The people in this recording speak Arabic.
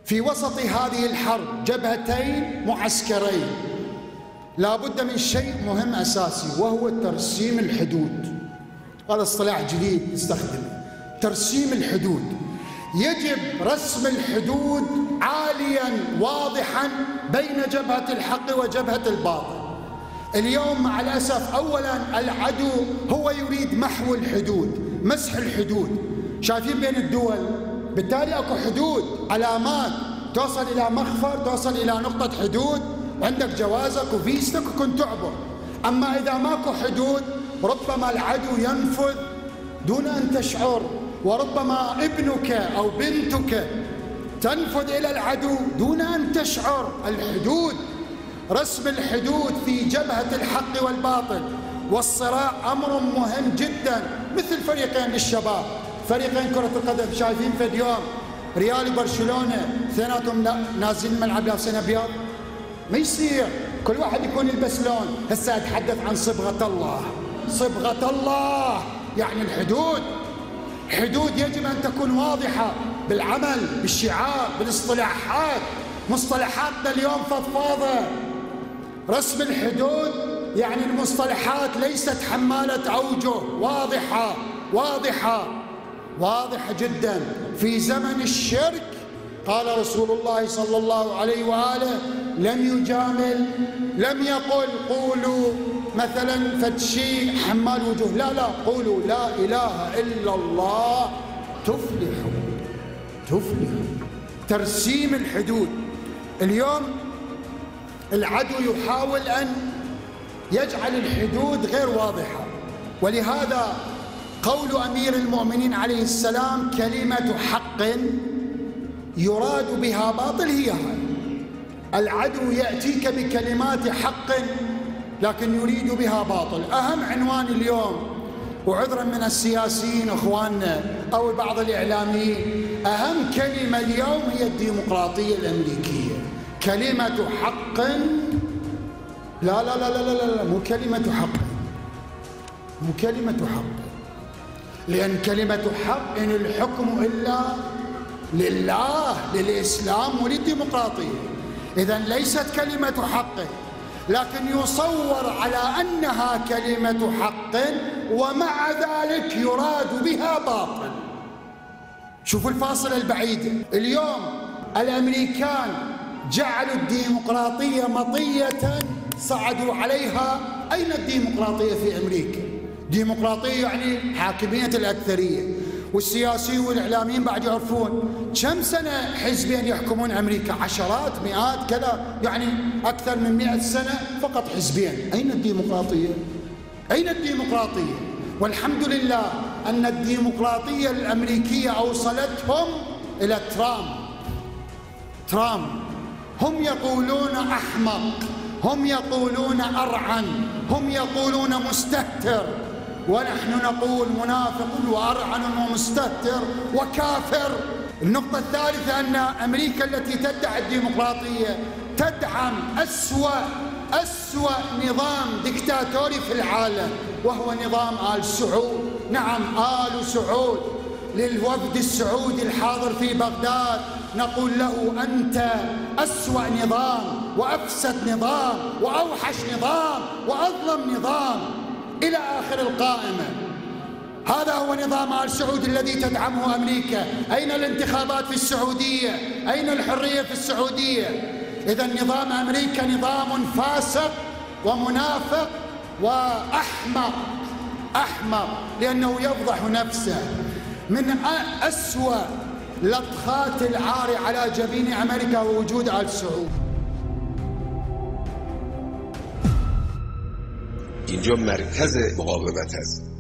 في وسط هذه الحرب جبهتين معسكرين، لا بد من شيء مهم أساسي، وهو ترسيم الحدود. هذا اصطلاح جديد نستخدمه، ترسيم الحدود. يجب رسم الحدود عاليا واضحا بين جبهة الحق وجبهة الباطل. اليوم مع الأسف أولا العدو هو يريد محو الحدود، مسح الحدود. شايفين بين الدول، بالتالي اكو حدود، علامات توصل إلى مخفر، توصل إلى نقطة حدود، عندك جوازك وفيزتك وكنت تعبر. أما إذا ماكو حدود ربما العدو ينفذ دون أن تشعر، وربما ابنك أو بنتك تنفذ إلى العدو دون أن تشعر. الحدود، رسم الحدود في جبهة الحق والباطل والصراع أمر مهم جدا. مثل فريقين للشباب، فريقين كرة القدم، شايفين في اليوم ريال وبرشلونة اثنيناتهم نازلين الملعب لابسين أبيض، ما يصير كل واحد يكون يلبس لون. هسه أتحدث عن صبغة الله، صبغة الله يعني الحدود. حدود يجب أن تكون واضحة بالعمل، بالشعار، بالاصطلاحات. مصطلحاتنا اليوم فضفاضة. رسم الحدود يعني المصطلحات ليست حمالة أوجه، واضحة واضحة واضحة جدا. في زمن الشرك قال رسول الله صلى الله عليه وآله لم يجامل، لم يقل قولوا مثلا فدشي حمال وجوه، لا، قولوا لا إله إلا الله تفلحوا. ترسيم الحدود. اليوم العدو يحاول أن يجعل الحدود غير واضحة، ولهذا قول أمير المؤمنين عليه السلام كلمة حق يراد بها باطل هي هاي. العدو يأتيك بكلمات حق لكن يريد بها باطل. أهم عنوان اليوم، وعذرا من السياسيين اخواننا او بعض الاعلاميين، اهم كلمه اليوم هي الديمقراطيه الامريكيه. كلمه حق، لا لا لا لا لا, لا. مو كلمه حق، مو كلمه حق، لان كلمه حق ان الحكم الا لله، للاسلام وللديمقراطيه. اذا ليست كلمه حق، لكن يصور على أنها كلمة حق ومع ذلك يراد بها باطل. شوفوا الفاصلة البعيدة. اليوم الأمريكان جعلوا الديمقراطية مطية صعدوا عليها. أين الديمقراطية في أمريكا؟ ديمقراطية يعني حاكمية الأكثرية، والسياسيين والإعلاميين بعد يعرفون كم سنة حزبين يحكمون أمريكا، عشرات مئات كذا، يعني أكثر من 100 سنة فقط حزبين. أين الديمقراطية؟ أين الديمقراطية؟ والحمد لله أن الديمقراطية الأمريكية أوصلتهم إلى ترامب. هم يقولون أحمق، هم يقولون أرعن، هم يقولون مستهتر، ونحن نقول منافق وأرعن ومستهتر وكافر. النقطة الثالثة أن أمريكا التي تدعي الديمقراطية تدعم أسوأ نظام ديكتاتوري في العالم، وهو نظام آل سعود. نعم، آل سعود. للوفد السعودي الحاضر في بغداد نقول له أنت أسوأ نظام وأفسد نظام وأوحش نظام وأظلم نظام إلى آخر القائمة. هذا هو نظام آل سعود الذي تدعمه أمريكا. أين الانتخابات في السعودية؟ أين الحرية في السعودية؟ إذا نظام أمريكا نظام فاسق ومنافق وأحمق، لأنه يفضح نفسه. من أسوأ لطخات العار على جبين أمريكا ووجود آل سعود. اینجا مرکز مقاومت است.